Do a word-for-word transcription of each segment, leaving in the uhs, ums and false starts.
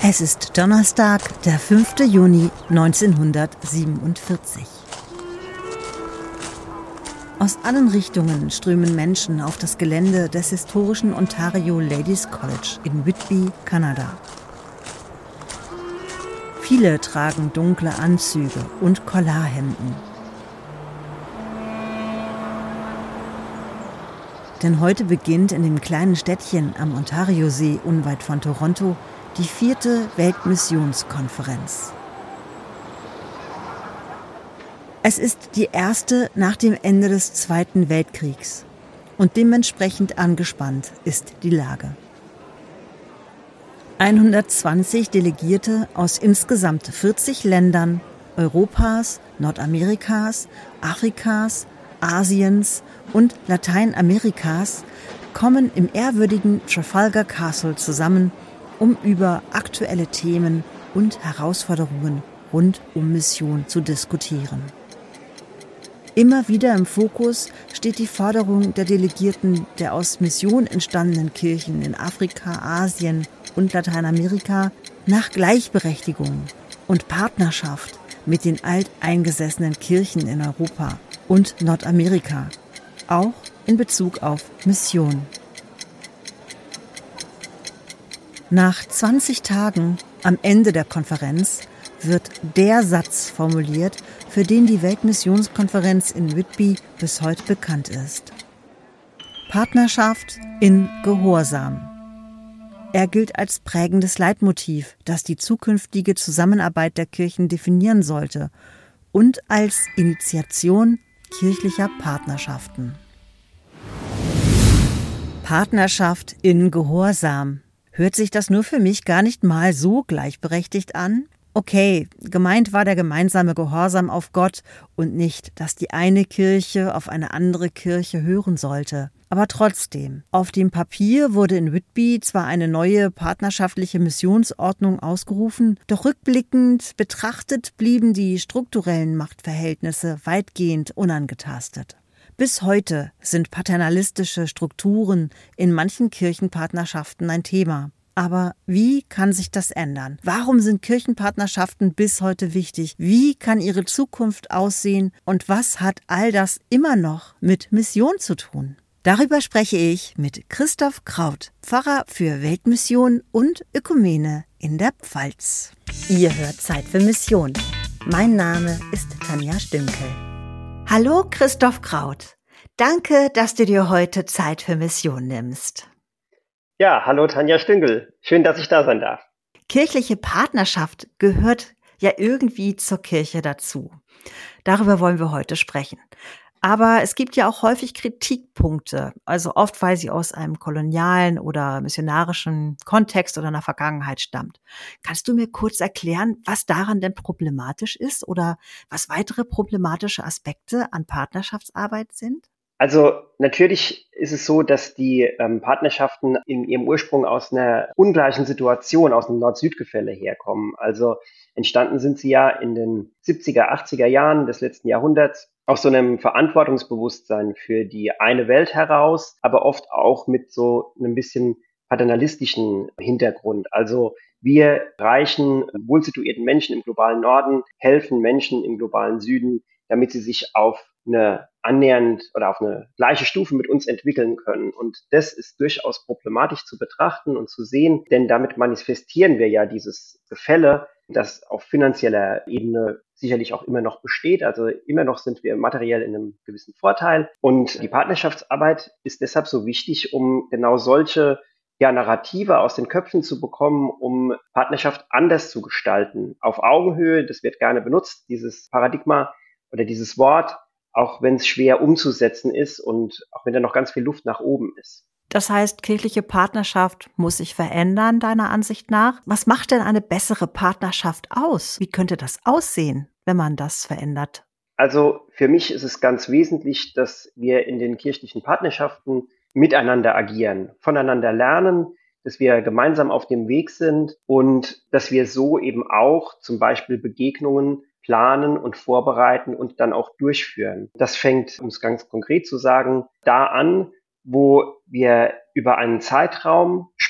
Es ist Donnerstag, der fünfte Juni neunzehnhundertsiebenundvierzig. Aus allen Richtungen strömen Menschen auf das Gelände des historischen Ontario Ladies College in Whitby, Kanada. Viele tragen dunkle Anzüge und Collarhemden. Denn heute beginnt in dem kleinen Städtchen am Ontariosee unweit von Toronto die vierte Weltmissionskonferenz. Es ist die erste nach dem Ende des Zweiten Weltkriegs und dementsprechend angespannt ist die Lage. hundertzwanzig Delegierte aus insgesamt vierzig Ländern Europas, Nordamerikas, Afrikas, Asiens und Lateinamerikas kommen im ehrwürdigen Trafalgar Castle zusammen, um über aktuelle Themen und Herausforderungen rund um Mission zu diskutieren. Immer wieder im Fokus steht die Forderung der Delegierten der aus Mission entstandenen Kirchen in Afrika, Asien und Lateinamerika nach Gleichberechtigung und Partnerschaft mit den alteingesessenen Kirchen in Europa und Nordamerika, auch in Bezug auf Mission. Nach zwanzig Tagen am Ende der Konferenz wird der Satz formuliert, für den die Weltmissionskonferenz in Whitby bis heute bekannt ist. Partnerschaft in Gehorsam. Er gilt als prägendes Leitmotiv, das die zukünftige Zusammenarbeit der Kirchen definieren sollte und als Initiation kirchlicher Partnerschaften. Partnerschaft in Gehorsam. Hört sich das nur für mich gar nicht mal so gleichberechtigt an? Okay, gemeint war der gemeinsame Gehorsam auf Gott und nicht, dass die eine Kirche auf eine andere Kirche hören sollte. Aber trotzdem, auf dem Papier wurde in Whitby zwar eine neue partnerschaftliche Missionsordnung ausgerufen, doch rückblickend betrachtet blieben die strukturellen Machtverhältnisse weitgehend unangetastet. Bis heute sind paternalistische Strukturen in manchen Kirchenpartnerschaften ein Thema. Aber wie kann sich das ändern? Warum sind Kirchenpartnerschaften bis heute wichtig? Wie kann ihre Zukunft aussehen? Und was hat all das immer noch mit Mission zu tun? Darüber spreche ich mit Christoph Kraut, Pfarrer für Weltmission und Ökumene in der Pfalz. Ihr hört Zeit für Mission. Mein Name ist Tanja Stünkel. Hallo Christoph Kraut. Danke, dass du dir heute Zeit für Mission nimmst. Ja, hallo Tanja Stünkel. Schön, dass ich da sein darf. Kirchliche Partnerschaft gehört ja irgendwie zur Kirche dazu. Darüber wollen wir heute sprechen. Aber es gibt ja auch häufig Kritikpunkte, also oft, weil sie aus einem kolonialen oder missionarischen Kontext oder einer Vergangenheit stammt. Kannst du mir kurz erklären, was daran denn problematisch ist oder was weitere problematische Aspekte an Partnerschaftsarbeit sind? Also natürlich ist es so, dass die ähm, Partnerschaften in ihrem Ursprung aus einer ungleichen Situation, aus einem Nord-Süd-Gefälle herkommen. Also entstanden sind sie ja in den siebziger, achtziger Jahren des letzten Jahrhunderts aus so einem Verantwortungsbewusstsein für die eine Welt heraus, aber oft auch mit so einem bisschen paternalistischen Hintergrund. Also wir reichen, wohlsituierten Menschen im globalen Norden helfen Menschen im globalen Süden, damit sie sich auf eine annähernd oder auf eine gleiche Stufe mit uns entwickeln können. Und das ist durchaus problematisch zu betrachten und zu sehen, denn damit manifestieren wir ja dieses Gefälle, das auf finanzieller Ebene sicherlich auch immer noch besteht. Also immer noch sind wir materiell in einem gewissen Vorteil. Und die Partnerschaftsarbeit ist deshalb so wichtig, um genau solche ja, Narrative aus den Köpfen zu bekommen, um Partnerschaft anders zu gestalten. Auf Augenhöhe, das wird gerne benutzt, dieses Paradigma oder dieses Wort, auch wenn es schwer umzusetzen ist und auch wenn da noch ganz viel Luft nach oben ist. Das heißt, kirchliche Partnerschaft muss sich verändern, deiner Ansicht nach. Was macht denn eine bessere Partnerschaft aus? Wie könnte das aussehen, wenn man das verändert? Also für mich ist es ganz wesentlich, dass wir in den kirchlichen Partnerschaften miteinander agieren, voneinander lernen, dass wir gemeinsam auf dem Weg sind und dass wir so eben auch zum Beispiel Begegnungen planen und vorbereiten und dann auch durchführen. Das fängt, um es ganz konkret zu sagen, da an, wo wir über einen Zeitraum sprechen,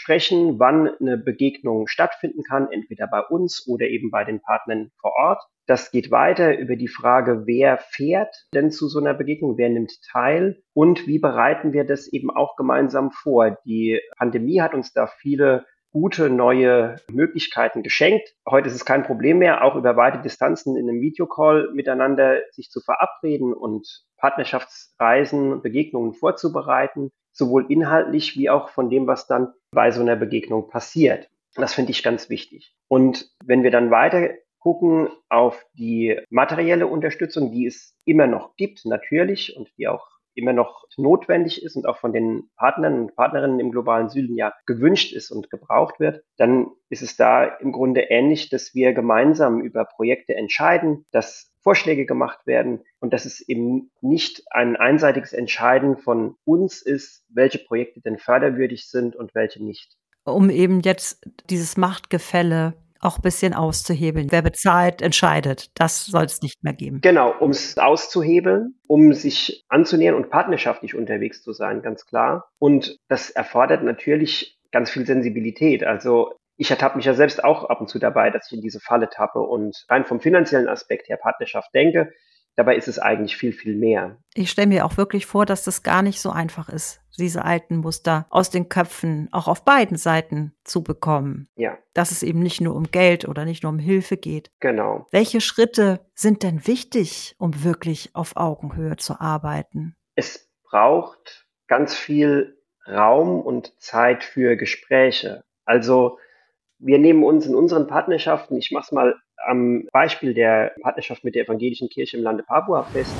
besprechen, wann eine Begegnung stattfinden kann, entweder bei uns oder eben bei den Partnern vor Ort. Das geht weiter über die Frage, wer fährt denn zu so einer Begegnung, wer nimmt teil und wie bereiten wir das eben auch gemeinsam vor. Die Pandemie hat uns da viele gute neue Möglichkeiten geschenkt. Heute ist es kein Problem mehr, auch über weite Distanzen in einem Videocall miteinander sich zu verabreden und Partnerschaftsreisen, Begegnungen vorzubereiten, sowohl inhaltlich wie auch von dem, was dann bei so einer Begegnung passiert. Das finde ich ganz wichtig. Und wenn wir dann weiter gucken auf die materielle Unterstützung, die es immer noch gibt, natürlich, und die auch immer noch notwendig ist und auch von den Partnern und Partnerinnen im globalen Süden ja gewünscht ist und gebraucht wird, dann ist es da im Grunde ähnlich, dass wir gemeinsam über Projekte entscheiden, dass Vorschläge gemacht werden und dass es eben nicht ein einseitiges Entscheiden von uns ist, welche Projekte denn förderwürdig sind und welche nicht. Um eben jetzt dieses Machtgefälle auch ein bisschen auszuhebeln. Wer bezahlt, entscheidet. Das soll es nicht mehr geben. Genau, um es auszuhebeln, um sich anzunähern und partnerschaftlich unterwegs zu sein, ganz klar. Und das erfordert natürlich ganz viel Sensibilität. Also ich ertappe mich ja selbst auch ab und zu dabei, dass ich in diese Falle tappe und rein vom finanziellen Aspekt her Partnerschaft denke. Dabei ist es eigentlich viel, viel mehr. Ich stelle mir auch wirklich vor, dass das gar nicht so einfach ist, diese alten Muster aus den Köpfen auch auf beiden Seiten zu bekommen. Ja. Dass es eben nicht nur um Geld oder nicht nur um Hilfe geht. Genau. Welche Schritte sind denn wichtig, um wirklich auf Augenhöhe zu arbeiten? Es braucht ganz viel Raum und Zeit für Gespräche. Also wir nehmen uns in unseren Partnerschaften, ich mache es mal am Beispiel der Partnerschaft mit der Evangelischen Kirche im Lande Papua fest.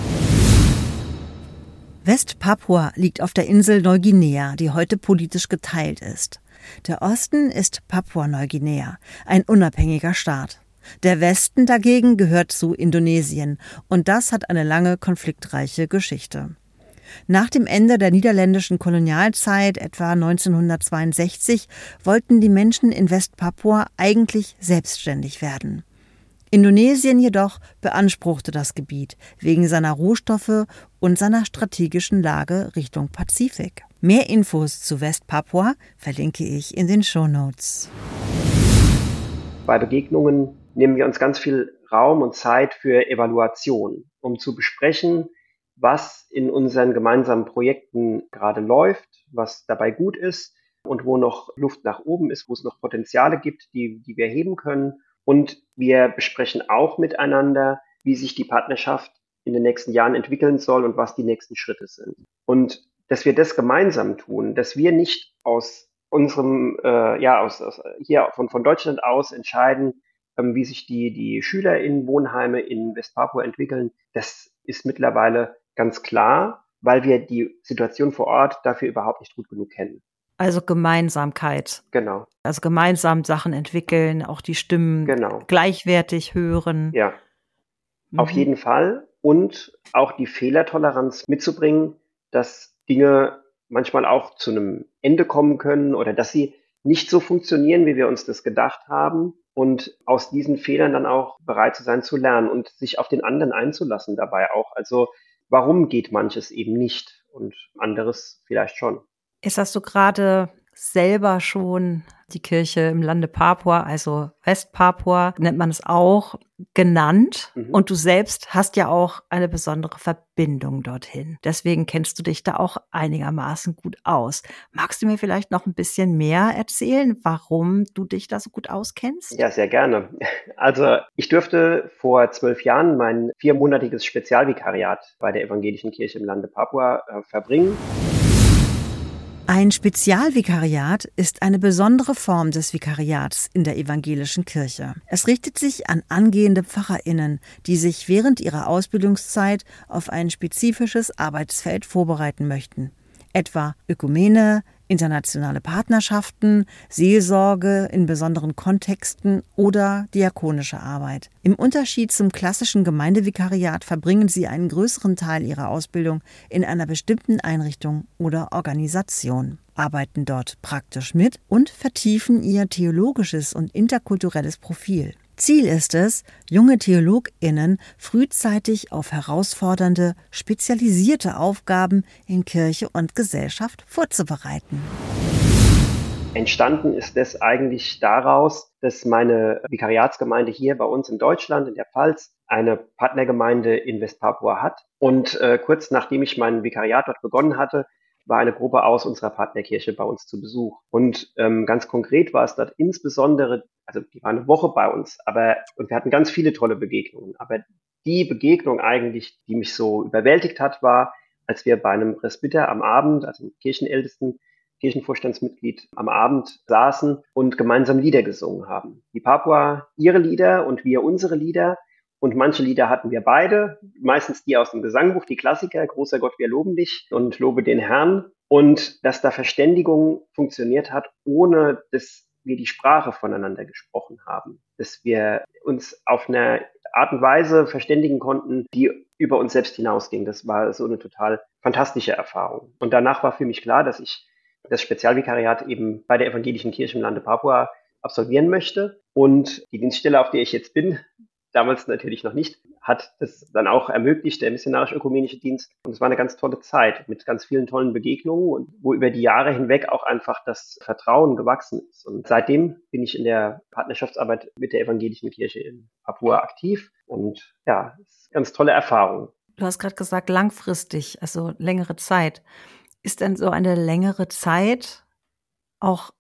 West-Papua liegt auf der Insel Neuguinea, die heute politisch geteilt ist. Der Osten ist Papua-Neuguinea, ein unabhängiger Staat. Der Westen dagegen gehört zu Indonesien und das hat eine lange konfliktreiche Geschichte. Nach dem Ende der niederländischen Kolonialzeit, etwa neunzehnhundertzweiundsechzig, wollten die Menschen in West-Papua eigentlich selbstständig werden. Indonesien jedoch beanspruchte das Gebiet wegen seiner Rohstoffe und seiner strategischen Lage Richtung Pazifik. Mehr Infos zu West-Papua verlinke ich in den Shownotes. Bei Begegnungen nehmen wir uns ganz viel Raum und Zeit für Evaluation, um zu besprechen, was in unseren gemeinsamen Projekten gerade läuft, was dabei gut ist und wo noch Luft nach oben ist, wo es noch Potenziale gibt, die, die wir heben können. Und wir besprechen auch miteinander, wie sich die Partnerschaft in den nächsten Jahren entwickeln soll und was die nächsten Schritte sind. Und dass wir das gemeinsam tun, dass wir nicht aus unserem, äh, ja, aus, aus hier von, von Deutschland aus entscheiden, ähm, wie sich die, die Schüler in Wohnheime in Westpapua entwickeln, das ist mittlerweile ganz klar, weil wir die Situation vor Ort dafür überhaupt nicht gut genug kennen. Also Gemeinsamkeit. Genau. Also gemeinsam Sachen entwickeln, auch die Stimmen genau. gleichwertig hören. Ja, mhm. Auf jeden Fall. Und auch die Fehlertoleranz mitzubringen, dass Dinge manchmal auch zu einem Ende kommen können oder dass sie nicht so funktionieren, wie wir uns das gedacht haben. Und aus diesen Fehlern dann auch bereit zu sein, zu lernen und sich auf den anderen einzulassen dabei auch. Also warum geht manches eben nicht und anderes vielleicht schon? Jetzt hast du gerade selber schon die Kirche im Lande Papua, also West-Papua, nennt man es auch, genannt. Mhm. Und du selbst hast ja auch eine besondere Verbindung dorthin. Deswegen kennst du dich da auch einigermaßen gut aus. Magst du mir vielleicht noch ein bisschen mehr erzählen, warum du dich da so gut auskennst? Ja, sehr gerne. Also ich durfte vor zwölf Jahren mein viermonatiges Spezialvikariat bei der Evangelischen Kirche im Lande Papua äh, verbringen. Ein Spezialvikariat ist eine besondere Form des Vikariats in der evangelischen Kirche. Es richtet sich an angehende PfarrerInnen, die sich während ihrer Ausbildungszeit auf ein spezifisches Arbeitsfeld vorbereiten möchten. Etwa Ökumene, internationale Partnerschaften, Seelsorge in besonderen Kontexten oder diakonische Arbeit. Im Unterschied zum klassischen Gemeindevikariat verbringen sie einen größeren Teil ihrer Ausbildung in einer bestimmten Einrichtung oder Organisation, arbeiten dort praktisch mit und vertiefen ihr theologisches und interkulturelles Profil. Ziel ist es, junge TheologInnen frühzeitig auf herausfordernde, spezialisierte Aufgaben in Kirche und Gesellschaft vorzubereiten. Entstanden ist das eigentlich daraus, dass meine Vikariatsgemeinde hier bei uns in Deutschland, in der Pfalz, eine Partnergemeinde in Westpapua hat. Und äh, kurz nachdem ich mein Vikariat dort begonnen hatte, war eine Gruppe aus unserer Partnerkirche bei uns zu Besuch. Und ähm, ganz konkret war es dort insbesondere, also die war eine Woche bei uns, aber und wir hatten ganz viele tolle Begegnungen. Aber die Begegnung eigentlich, die mich so überwältigt hat, war, als wir bei einem Presbyter am Abend, also einem Kirchenältesten, Kirchenvorstandsmitglied am Abend saßen und gemeinsam Lieder gesungen haben. Die Papua ihre Lieder und wir unsere Lieder. Und manche Lieder hatten wir beide, meistens die aus dem Gesangbuch, die Klassiker, Großer Gott, wir loben dich und lobe den Herrn. Und dass da Verständigung funktioniert hat, ohne dass wir die Sprache voneinander gesprochen haben. Dass wir uns auf eine Art und Weise verständigen konnten, die über uns selbst hinausging. Das war so eine total fantastische Erfahrung. Und danach war für mich klar, dass ich das Spezialvikariat eben bei der Evangelischen Kirche im Lande Papua absolvieren möchte. Und die Dienststelle, auf der ich jetzt bin, damals natürlich noch nicht, hat es dann auch ermöglicht, der missionarisch-ökumenische Dienst. Und es war eine ganz tolle Zeit mit ganz vielen tollen Begegnungen und wo über die Jahre hinweg auch einfach das Vertrauen gewachsen ist. Und seitdem bin ich in der Partnerschaftsarbeit mit der Evangelischen Kirche in Papua aktiv. Und ja, es ist eine ganz tolle Erfahrung. Du hast gerade gesagt, langfristig, also längere Zeit. Ist denn so eine längere Zeit auch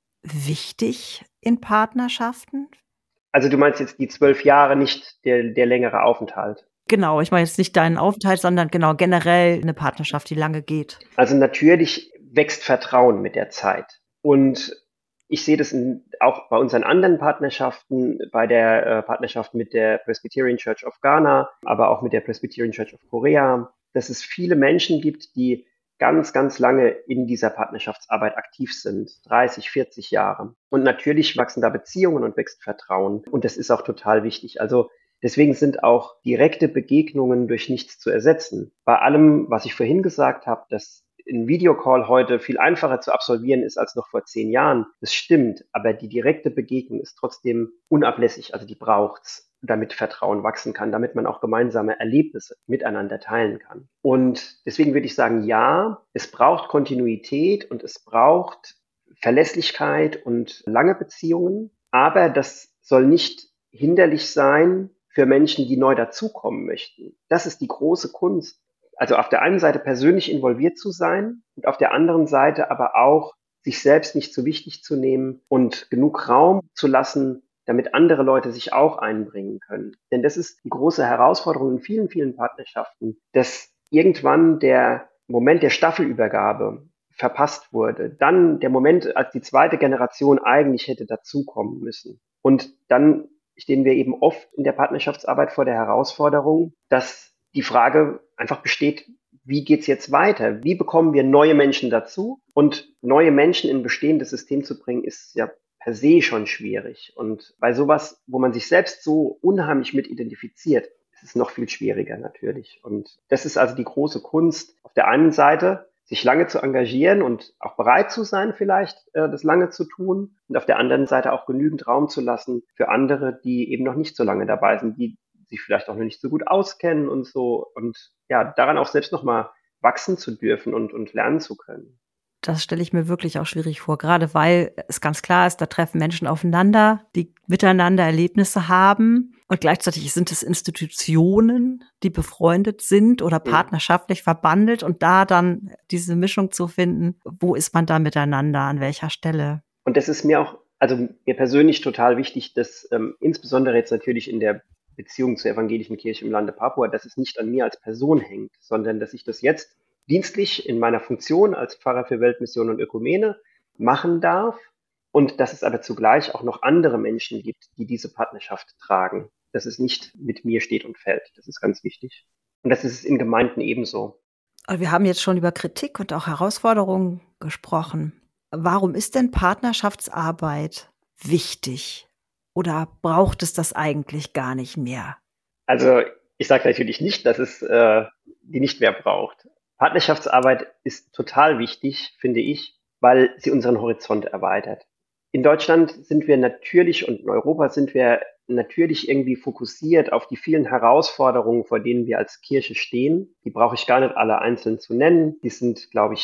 wichtig in Partnerschaften? Also du meinst jetzt die zwölf Jahre, nicht der, der längere Aufenthalt? Genau, ich meine jetzt nicht deinen Aufenthalt, sondern genau generell eine Partnerschaft, die lange geht. Also natürlich wächst Vertrauen mit der Zeit. Und ich sehe das in, auch bei unseren anderen Partnerschaften, bei der äh, Partnerschaft mit der Presbyterian Church of Ghana, aber auch mit der Presbyterian Church of Korea, dass es viele Menschen gibt, die ganz, ganz lange in dieser Partnerschaftsarbeit aktiv sind, dreißig, vierzig Jahre. Und natürlich wachsen da Beziehungen und wächst Vertrauen. Und das ist auch total wichtig. Also deswegen sind auch direkte Begegnungen durch nichts zu ersetzen. Bei allem, was ich vorhin gesagt habe, dass ein Videocall heute viel einfacher zu absolvieren ist als noch vor zehn Jahren, das stimmt. Aber die direkte Begegnung ist trotzdem unablässig. Also die braucht's, damit Vertrauen wachsen kann, damit man auch gemeinsame Erlebnisse miteinander teilen kann. Und deswegen würde ich sagen, ja, es braucht Kontinuität und es braucht Verlässlichkeit und lange Beziehungen, aber das soll nicht hinderlich sein für Menschen, die neu dazukommen möchten. Das ist die große Kunst. Also auf der einen Seite persönlich involviert zu sein und auf der anderen Seite aber auch sich selbst nicht zu wichtig zu nehmen und genug Raum zu lassen, damit andere Leute sich auch einbringen können. Denn das ist die große Herausforderung in vielen, vielen Partnerschaften, dass irgendwann der Moment der Staffelübergabe verpasst wurde. Dann der Moment, als die zweite Generation eigentlich hätte dazukommen müssen. Und dann stehen wir eben oft in der Partnerschaftsarbeit vor der Herausforderung, dass die Frage einfach besteht, wie geht's jetzt weiter? Wie bekommen wir neue Menschen dazu? Und neue Menschen in ein bestehendes System zu bringen, ist ja per se schon schwierig. Und bei sowas, wo man sich selbst so unheimlich mit identifiziert, ist es noch viel schwieriger natürlich. Und das ist also die große Kunst. Auf der einen Seite, sich lange zu engagieren und auch bereit zu sein, vielleicht äh, das lange zu tun. Und auf der anderen Seite auch genügend Raum zu lassen für andere, die eben noch nicht so lange dabei sind, die sich vielleicht auch noch nicht so gut auskennen und so. Und ja, daran auch selbst nochmal wachsen zu dürfen und, und lernen zu können. Das stelle ich mir wirklich auch schwierig vor, gerade weil es ganz klar ist, da treffen Menschen aufeinander, die miteinander Erlebnisse haben und gleichzeitig sind es Institutionen, die befreundet sind oder partnerschaftlich verbandelt und da dann diese Mischung zu finden, wo ist man da miteinander, an welcher Stelle? Und das ist mir auch, also mir persönlich total wichtig, dass ähm, insbesondere jetzt natürlich in der Beziehung zur Evangelischen Kirche im Lande Papua, dass es nicht an mir als Person hängt, sondern dass ich das jetzt dienstlich in meiner Funktion als Pfarrer für Weltmission und Ökumene machen darf und dass es aber zugleich auch noch andere Menschen gibt, die diese Partnerschaft tragen. Dass es nicht mit mir steht und fällt. Das ist ganz wichtig. Und das ist es in Gemeinden ebenso. Wir haben jetzt schon über Kritik und auch Herausforderungen gesprochen. Warum ist denn Partnerschaftsarbeit wichtig? Oder braucht es das eigentlich gar nicht mehr? Also ich sage natürlich nicht, dass es äh, die nicht mehr braucht. Partnerschaftsarbeit ist total wichtig, finde ich, weil sie unseren Horizont erweitert. In Deutschland sind wir natürlich und in Europa sind wir natürlich irgendwie fokussiert auf die vielen Herausforderungen, vor denen wir als Kirche stehen. Die brauche ich gar nicht alle einzeln zu nennen. Die sind, glaube ich,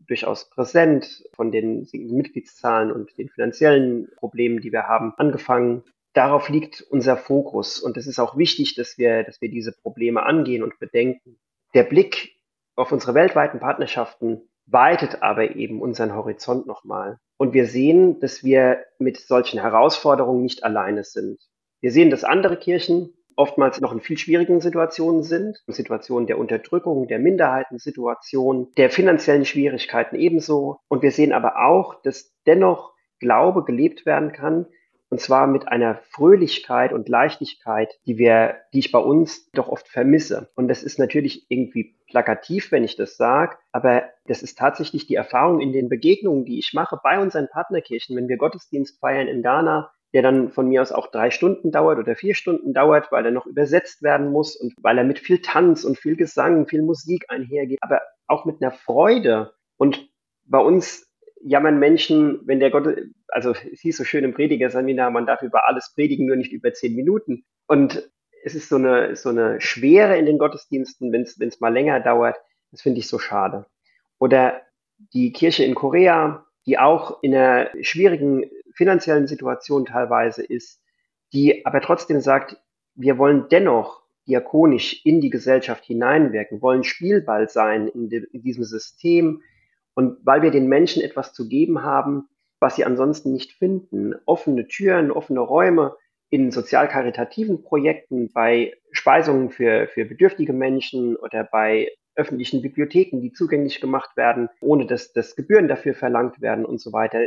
durchaus präsent, von den sinkenden Mitgliedszahlen und den finanziellen Problemen, die wir haben, angefangen. Darauf liegt unser Fokus und es ist auch wichtig, dass wir, dass wir diese Probleme angehen und bedenken. Der Blick auf unsere weltweiten Partnerschaften weitet aber eben unseren Horizont nochmal. Und wir sehen, dass wir mit solchen Herausforderungen nicht alleine sind. Wir sehen, dass andere Kirchen oftmals noch in viel schwierigen Situationen sind, Situationen der Unterdrückung, der Minderheitensituation, der finanziellen Schwierigkeiten ebenso. Und wir sehen aber auch, dass dennoch Glaube gelebt werden kann, und zwar mit einer Fröhlichkeit und Leichtigkeit, die wir, die ich bei uns doch oft vermisse. Und das ist natürlich irgendwie plakativ, wenn ich das sage, aber das ist tatsächlich die Erfahrung in den Begegnungen, die ich mache bei unseren Partnerkirchen, wenn wir Gottesdienst feiern in Ghana, der dann von mir aus auch drei Stunden dauert oder vier Stunden dauert, weil er noch übersetzt werden muss und weil er mit viel Tanz und viel Gesang, viel Musik einhergeht, aber auch mit einer Freude. Und bei uns jammern Menschen, wenn der Gott, also es hieß so schön im Predigerseminar, man darf über alles predigen, nur nicht über zehn Minuten. Und es ist so eine, so eine Schwere in den Gottesdiensten, wenn es, wenn es mal länger dauert. Das finde ich so schade. Oder die Kirche in Korea, die auch in einer schwierigen finanziellen Situation teilweise ist, die aber trotzdem sagt, wir wollen dennoch diakonisch in die Gesellschaft hineinwirken, wollen Spielball sein in, de, in diesem System. Und weil wir den Menschen etwas zu geben haben, was sie ansonsten nicht finden, offene Türen, offene Räume in sozial-karitativen Projekten, bei Speisungen für, für bedürftige Menschen oder bei öffentlichen Bibliotheken, die zugänglich gemacht werden, ohne dass, dass Gebühren dafür verlangt werden und so weiter.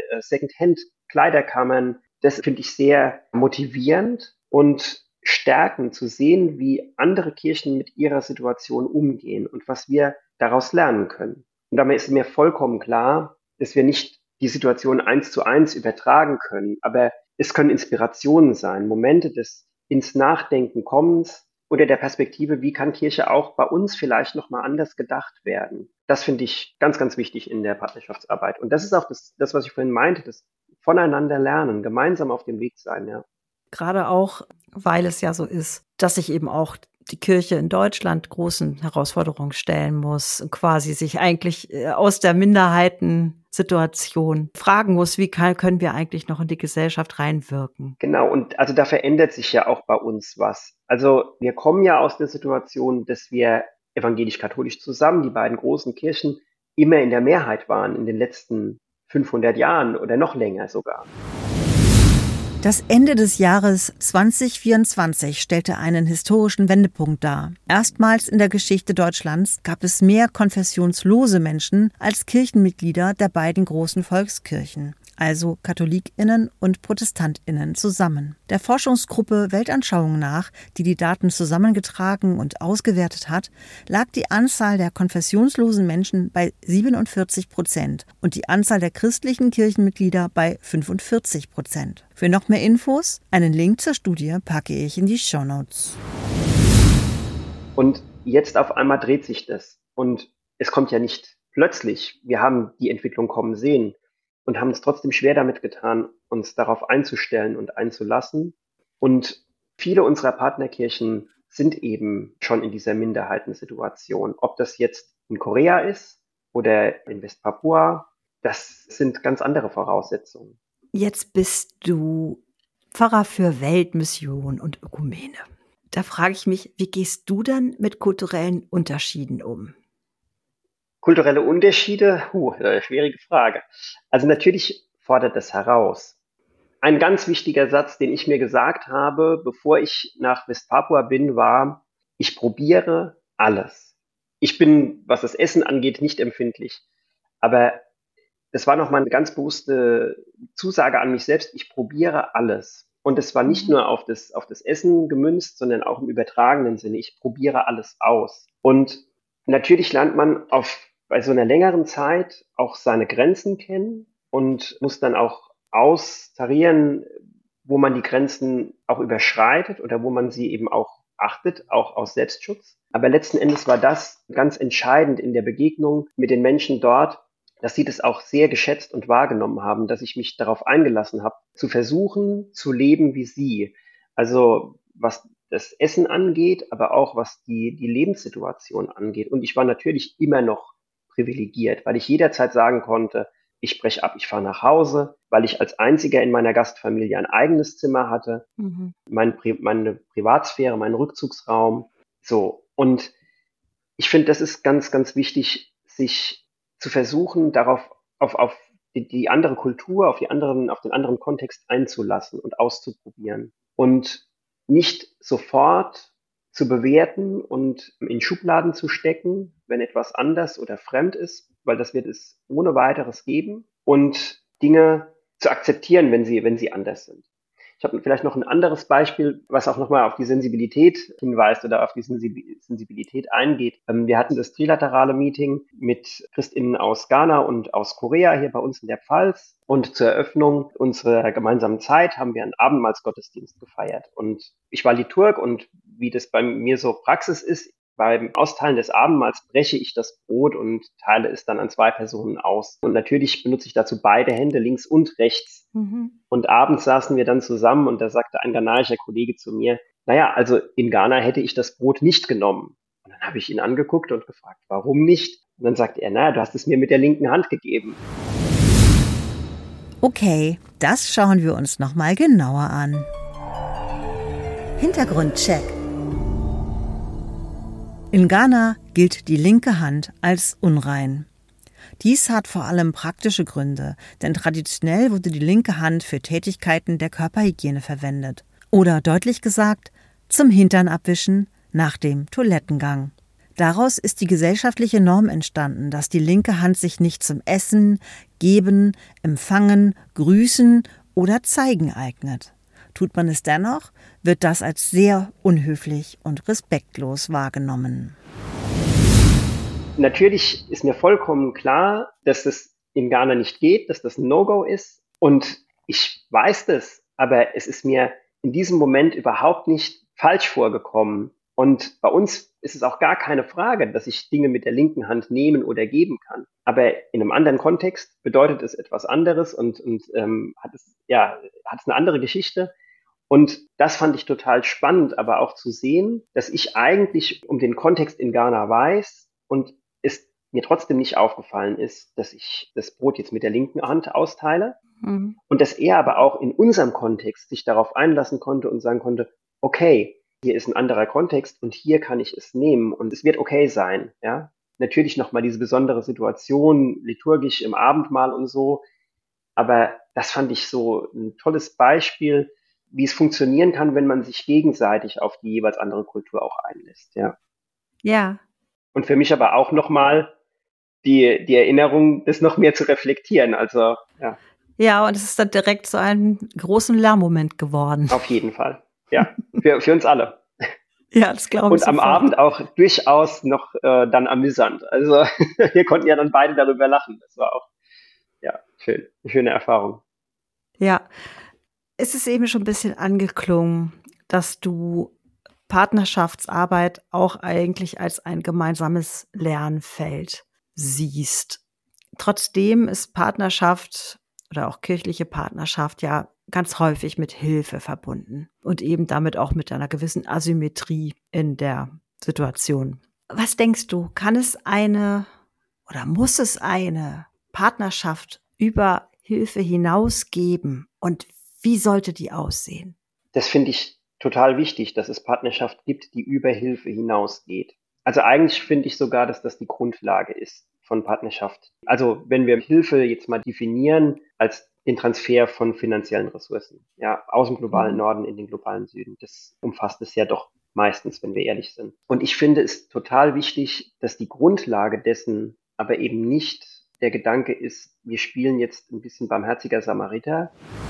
Secondhand-Kleiderkammern, das finde ich sehr motivierend und stärkend zu sehen, wie andere Kirchen mit ihrer Situation umgehen und was wir daraus lernen können. Und damit ist mir vollkommen klar, dass wir nicht die Situation eins zu eins übertragen können, aber es können Inspirationen sein, Momente des ins Nachdenken kommens oder der Perspektive, wie kann Kirche auch bei uns vielleicht nochmal anders gedacht werden. Das finde ich ganz, ganz wichtig in der Partnerschaftsarbeit. Und das ist auch das, das, was ich vorhin meinte, das voneinander lernen, gemeinsam auf dem Weg sein, ja. Gerade auch, weil es ja so ist, dass sich eben auch die Kirche in Deutschland großen Herausforderungen stellen muss, quasi sich eigentlich aus der Minderheitensituation fragen muss, wie kann, können wir eigentlich noch in die Gesellschaft reinwirken? Genau, und also da verändert sich ja auch bei uns was. Also wir kommen ja aus der Situation, dass wir evangelisch-katholisch zusammen, die beiden großen Kirchen, immer in der Mehrheit waren in den letzten fünfhundert Jahren oder noch länger sogar. Das Ende des Jahres zwanzig vierundzwanzig stellte einen historischen Wendepunkt dar. Erstmals in der Geschichte Deutschlands gab es mehr konfessionslose Menschen als Kirchenmitglieder der beiden großen Volkskirchen, also KatholikInnen und ProtestantInnen zusammen. Der Forschungsgruppe Weltanschauung nach, die die Daten zusammengetragen und ausgewertet hat, lag die Anzahl der konfessionslosen Menschen bei siebenundvierzig Prozent und die Anzahl der christlichen Kirchenmitglieder bei fünfundvierzig Prozent. Für noch mehr Infos, einen Link zur Studie packe ich in die Shownotes. Und jetzt auf einmal dreht sich das. Und es kommt ja nicht plötzlich. Wir haben die Entwicklung kommen sehen und haben es trotzdem schwer damit getan, uns darauf einzustellen und einzulassen. Und viele unserer Partnerkirchen sind eben schon in dieser Minderheitensituation. Ob das jetzt in Korea ist oder in Westpapua, das sind ganz andere Voraussetzungen. Jetzt bist du Pfarrer für Weltmission und Ökumene. Da frage ich mich, wie gehst du dann mit kulturellen Unterschieden um? Kulturelle Unterschiede? Huh, schwierige Frage. Also natürlich fordert das heraus. Ein ganz wichtiger Satz, den ich mir gesagt habe, bevor ich nach Westpapua bin, war, ich probiere alles. Ich bin, was das Essen angeht, nicht empfindlich. Aber das war nochmal eine ganz bewusste Zusage an mich selbst. Ich probiere alles. Und es war nicht nur auf das, auf das Essen gemünzt, sondern auch im übertragenen Sinne. Ich probiere alles aus. Und natürlich lernt man auf, bei so einer längeren Zeit auch seine Grenzen kennen und muss dann auch austarieren, wo man die Grenzen auch überschreitet oder wo man sie eben auch achtet, auch aus Selbstschutz. Aber letzten Endes war das ganz entscheidend in der Begegnung mit den Menschen dort, dass sie das auch sehr geschätzt und wahrgenommen haben, dass ich mich darauf eingelassen habe, zu versuchen, zu leben wie sie. Also was das Essen angeht, aber auch was die, die Lebenssituation angeht. Und ich war natürlich immer noch privilegiert, weil ich jederzeit sagen konnte, ich breche ab, ich fahre nach Hause, weil ich als einziger in meiner Gastfamilie ein eigenes Zimmer hatte, Mhm. mein, Pri- meine Privatsphäre, meinen Rückzugsraum. So. Und ich finde, das ist ganz, ganz wichtig, sich zu versuchen, darauf, auf, auf die, die andere Kultur, auf die anderen, auf den anderen Kontext einzulassen und auszuprobieren. Und nicht sofort zu bewerten und in Schubladen zu stecken, wenn etwas anders oder fremd ist, weil das wird es ohne weiteres geben, und Dinge zu akzeptieren, wenn sie, wenn sie anders sind. Ich habe vielleicht noch ein anderes Beispiel, was auch nochmal auf die Sensibilität hinweist oder auf die Sensibilität eingeht. Ähm, Wir hatten das trilaterale Meeting mit ChristInnen aus Ghana und aus Korea hier bei uns in der Pfalz. Und zur Eröffnung unserer gemeinsamen Zeit haben wir einen Abendmahlsgottesdienst gefeiert. Und ich war Liturg, und wie das bei mir so Praxis ist, beim Austeilen des Abendmahls breche ich das Brot und teile es dann an zwei Personen aus. Und natürlich benutze ich dazu beide Hände, links und rechts. Mhm. Und abends saßen wir dann zusammen, und da sagte ein ghanaischer Kollege zu mir, naja, also in Ghana hätte ich das Brot nicht genommen. Und dann habe ich ihn angeguckt und gefragt, warum nicht? Und dann sagte er, naja, du hast es mir mit der linken Hand gegeben. Okay, das schauen wir uns nochmal genauer an. Hintergrundcheck. In Ghana gilt die linke Hand als unrein. Dies hat vor allem praktische Gründe, denn traditionell wurde die linke Hand für Tätigkeiten der Körperhygiene verwendet. Oder deutlich gesagt, zum Hintern abwischen nach dem Toilettengang. Daraus ist die gesellschaftliche Norm entstanden, dass die linke Hand sich nicht zum Essen, Geben, Empfangen, Grüßen oder Zeigen eignet. Tut man es dennoch, wird das als sehr unhöflich und respektlos wahrgenommen. Natürlich ist mir vollkommen klar, dass das in Ghana nicht geht, dass das ein No-Go ist. Und ich weiß das, aber es ist mir in diesem Moment überhaupt nicht falsch vorgekommen. Und bei uns ist es auch gar keine Frage, dass ich Dinge mit der linken Hand nehmen oder geben kann. Aber in einem anderen Kontext bedeutet es etwas anderes und, und ähm, hat es, ja, hat es eine andere Geschichte. Und das fand ich total spannend, aber auch zu sehen, dass ich eigentlich um den Kontext in Ghana weiß und es mir trotzdem nicht aufgefallen ist, dass ich das Brot jetzt mit der linken Hand austeile. Mhm. Und dass er aber auch in unserem Kontext sich darauf einlassen konnte und sagen konnte, okay, hier ist ein anderer Kontext und hier kann ich es nehmen und es wird okay sein. Ja, natürlich nochmal diese besondere Situation, liturgisch im Abendmahl und so. Aber das fand ich so ein tolles Beispiel, wie es funktionieren kann, wenn man sich gegenseitig auf die jeweils andere Kultur auch einlässt. Ja. Ja. Und für mich aber auch nochmal die, die Erinnerung, das noch mehr zu reflektieren. Also, ja. Ja, und es ist dann direkt zu einem großen Lernmoment geworden. Auf jeden Fall. Ja, für, für uns alle. Ja, das glaube ich Und am sofort. Abend auch durchaus noch äh, dann amüsant. Also wir konnten ja dann beide darüber lachen. Das war auch, ja, schön. Eine schöne Erfahrung. Ja, es ist eben schon ein bisschen angeklungen, dass du Partnerschaftsarbeit auch eigentlich als ein gemeinsames Lernfeld siehst. Trotzdem ist Partnerschaft oder auch kirchliche Partnerschaft ja ganz häufig mit Hilfe verbunden und eben damit auch mit einer gewissen Asymmetrie in der Situation. Was denkst du, kann es eine oder muss es eine Partnerschaft über Hilfe hinaus geben und wie sollte die aussehen? Das finde ich total wichtig, dass es Partnerschaft gibt, die über Hilfe hinausgeht. Also eigentlich finde ich sogar, dass das die Grundlage ist von Partnerschaft. Also wenn wir Hilfe jetzt mal definieren als den Transfer von finanziellen Ressourcen, ja, aus dem globalen Norden in den globalen Süden, das umfasst es ja doch meistens, wenn wir ehrlich sind. Und ich finde es total wichtig, dass die Grundlage dessen aber eben nicht der Gedanke ist, wir spielen jetzt ein bisschen barmherziger Samariter.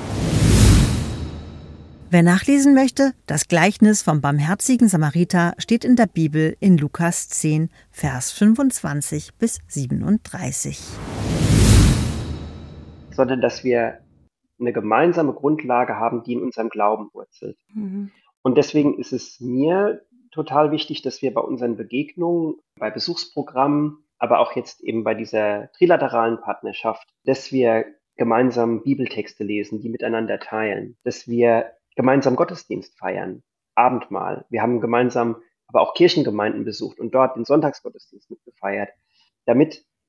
Wer nachlesen möchte, das Gleichnis vom barmherzigen Samariter steht in der Bibel in Lukas zehn, Vers fünfundzwanzig bis siebenunddreißig. Sondern dass wir eine gemeinsame Grundlage haben, die in unserem Glauben wurzelt. Mhm. Und deswegen ist es mir total wichtig, dass wir bei unseren Begegnungen, bei Besuchsprogrammen, aber auch jetzt eben bei dieser trilateralen Partnerschaft, dass wir gemeinsam Bibeltexte lesen, die miteinander teilen, dass wir gemeinsam Gottesdienst feiern, Abendmahl. Wir haben gemeinsam aber auch Kirchengemeinden besucht und dort den Sonntagsgottesdienst mitgefeiert, damit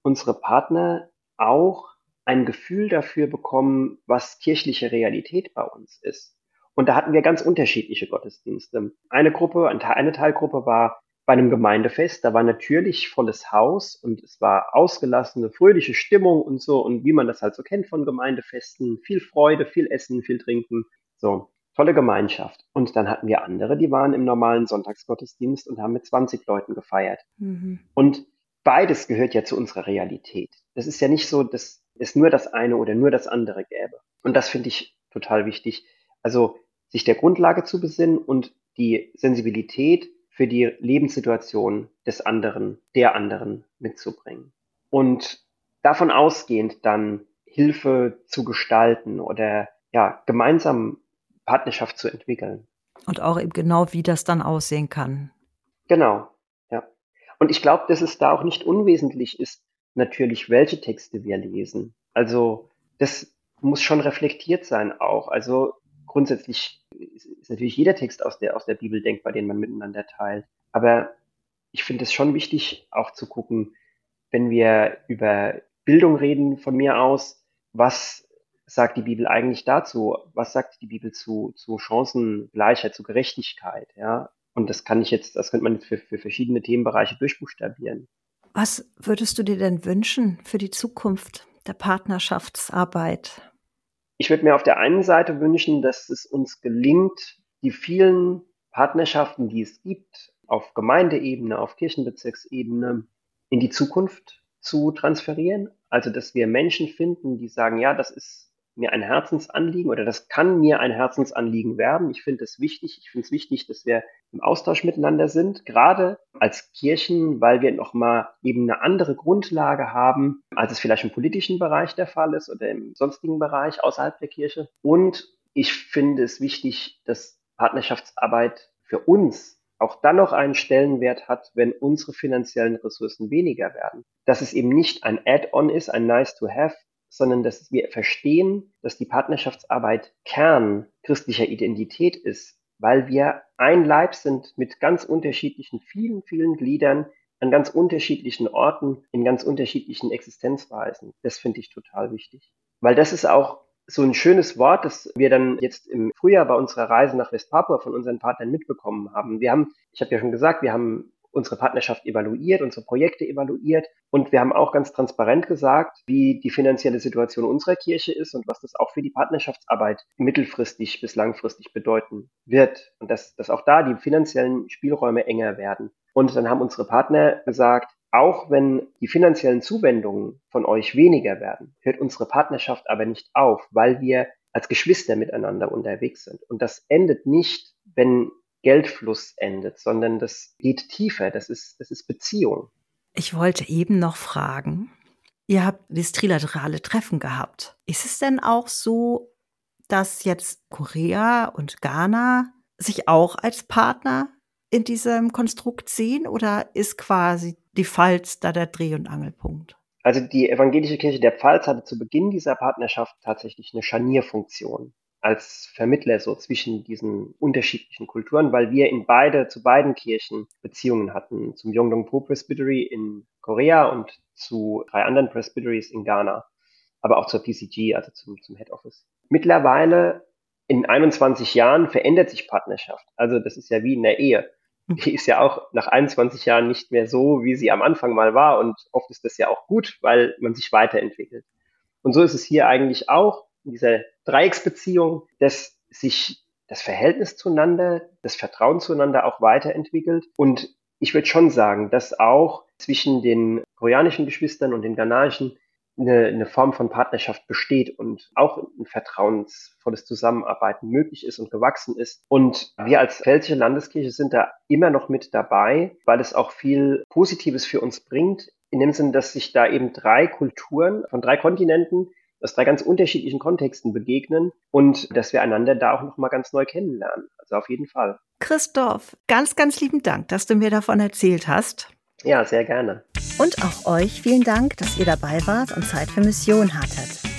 unsere Partner auch ein Gefühl dafür bekommen, was kirchliche Realität bei uns ist. Und da hatten wir ganz unterschiedliche Gottesdienste. Eine Gruppe, eine Teilgruppe war bei einem Gemeindefest, da war natürlich volles Haus und es war ausgelassene, fröhliche Stimmung und so und wie man das halt so kennt von Gemeindefesten, viel Freude, viel Essen, viel Trinken, so, tolle Gemeinschaft. Und dann hatten wir andere, die waren im normalen Sonntagsgottesdienst und haben mit zwanzig Leuten gefeiert. Mhm. Und beides gehört ja zu unserer Realität. Das ist ja nicht so, dass es nur das eine oder nur das andere gäbe. Und das finde ich total wichtig. Also sich der Grundlage zu besinnen und die Sensibilität für die Lebenssituation des anderen, der anderen mitzubringen. Und davon ausgehend dann Hilfe zu gestalten oder ja, gemeinsam Partnerschaft zu entwickeln. Und auch eben genau, wie das dann aussehen kann. Genau, ja. Und ich glaube, dass es da auch nicht unwesentlich ist, natürlich, welche Texte wir lesen. Also das muss schon reflektiert sein auch. Also grundsätzlich ist natürlich jeder Text aus der, aus der Bibel denkbar, den man miteinander teilt. Aber ich finde es schon wichtig, auch zu gucken, wenn wir über Bildung reden von mir aus, was sagt die Bibel eigentlich dazu? Was sagt die Bibel zu, zu Chancengleichheit, zu Gerechtigkeit? Ja? Und das kann ich jetzt, das könnte man für, für verschiedene Themenbereiche durchbuchstabieren. Was würdest du dir denn wünschen für die Zukunft der Partnerschaftsarbeit? Ich würde mir auf der einen Seite wünschen, dass es uns gelingt, die vielen Partnerschaften, die es gibt, auf Gemeindeebene, auf Kirchenbezirksebene, in die Zukunft zu transferieren. Also, dass wir Menschen finden, die sagen, ja, das ist mir ein Herzensanliegen oder das kann mir ein Herzensanliegen werden. Ich finde es wichtig. Ich finde es wichtig, dass wir im Austausch miteinander sind, gerade als Kirchen, weil wir nochmal eben eine andere Grundlage haben, als es vielleicht im politischen Bereich der Fall ist oder im sonstigen Bereich außerhalb der Kirche. Und ich finde es wichtig, dass Partnerschaftsarbeit für uns auch dann noch einen Stellenwert hat, wenn unsere finanziellen Ressourcen weniger werden. Dass es eben nicht ein Add-on ist, ein Nice to have, sondern dass wir verstehen, dass die Partnerschaftsarbeit Kern christlicher Identität ist, weil wir ein Leib sind mit ganz unterschiedlichen, vielen, vielen Gliedern an ganz unterschiedlichen Orten, in ganz unterschiedlichen Existenzweisen. Das finde ich total wichtig. Weil das ist auch so ein schönes Wort, das wir dann jetzt im Frühjahr bei unserer Reise nach Westpapua von unseren Partnern mitbekommen haben. Wir haben, ich habe ja schon gesagt, wir haben unsere Partnerschaft evaluiert, unsere Projekte evaluiert und wir haben auch ganz transparent gesagt, wie die finanzielle Situation unserer Kirche ist und was das auch für die Partnerschaftsarbeit mittelfristig bis langfristig bedeuten wird und dass, dass auch da die finanziellen Spielräume enger werden. Und dann haben unsere Partner gesagt, auch wenn die finanziellen Zuwendungen von euch weniger werden, hört unsere Partnerschaft aber nicht auf, weil wir als Geschwister miteinander unterwegs sind. Und das endet nicht, wenn Geldfluss endet, sondern das geht tiefer, das ist, das ist Beziehung. Ich wollte eben noch fragen, ihr habt das trilaterale Treffen gehabt. Ist es denn auch so, dass jetzt Korea und Ghana sich auch als Partner in diesem Konstrukt sehen oder ist quasi die Pfalz da der Dreh- und Angelpunkt? Also die evangelische Kirche der Pfalz hatte zu Beginn dieser Partnerschaft tatsächlich eine Scharnierfunktion als Vermittler so zwischen diesen unterschiedlichen Kulturen, weil wir in beide, zu beiden Kirchen Beziehungen hatten, zum Yongdong Po Presbytery in Korea und zu drei anderen Presbyteries in Ghana, aber auch zur P C G, also zum, zum Head Office. Mittlerweile in einundzwanzig Jahren verändert sich Partnerschaft. Also das ist ja wie in der Ehe. Die ist ja auch nach einundzwanzig Jahren nicht mehr so, wie sie am Anfang mal war und oft ist das ja auch gut, weil man sich weiterentwickelt. Und so ist es hier eigentlich auch, in dieser Dreiecksbeziehung, dass sich das Verhältnis zueinander, das Vertrauen zueinander auch weiterentwickelt. Und ich würde schon sagen, dass auch zwischen den koreanischen Geschwistern und den ghanaischen eine, eine Form von Partnerschaft besteht und auch ein vertrauensvolles Zusammenarbeiten möglich ist und gewachsen ist. Und wir als Pfälzische Landeskirche sind da immer noch mit dabei, weil es auch viel Positives für uns bringt, in dem Sinn, dass sich da eben drei Kulturen von drei Kontinenten aus drei ganz unterschiedlichen Kontexten begegnen und dass wir einander da auch nochmal ganz neu kennenlernen. Also auf jeden Fall. Christoph, ganz, ganz lieben Dank, dass du mir davon erzählt hast. Ja, sehr gerne. Und auch euch vielen Dank, dass ihr dabei wart und Zeit für Mission hattet.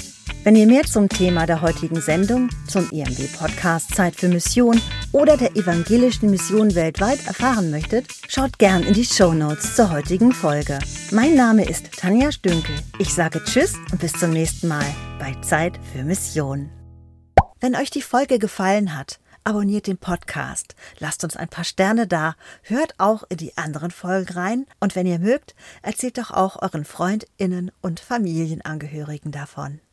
Wenn ihr mehr zum Thema der heutigen Sendung, zum E M W-Podcast Zeit für Mission oder der evangelischen Mission weltweit erfahren möchtet, schaut gern in die Shownotes zur heutigen Folge. Mein Name ist Tanja Stünkel. Ich sage Tschüss und bis zum nächsten Mal bei Zeit für Mission. Wenn euch die Folge gefallen hat, abonniert den Podcast, lasst uns ein paar Sterne da, hört auch in die anderen Folgen rein und wenn ihr mögt, erzählt doch auch euren FreundInnen und Familienangehörigen davon.